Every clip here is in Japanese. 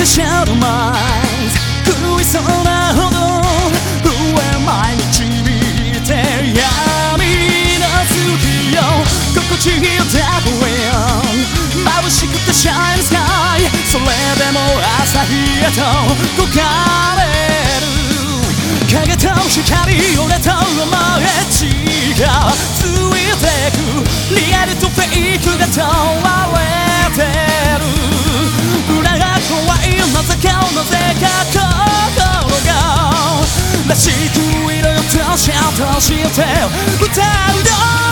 シャドーマイズ食いそうなほど上前に導いて闇の月よ心地よダークウィン眩しくてシャインスカイそれでも朝日へと焦がれる影と光俺と思え違うついてくリアルとフェイクが問われてる裏が怖いなぜか心がらしくいろよとちゃんとして歌うの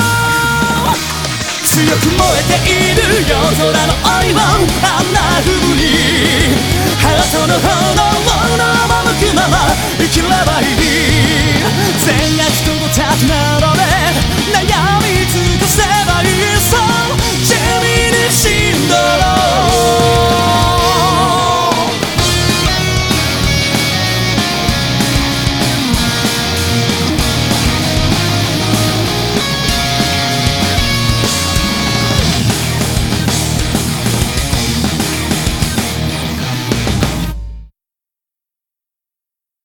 強く燃えている夜空の愛をあんな風にハートの炎を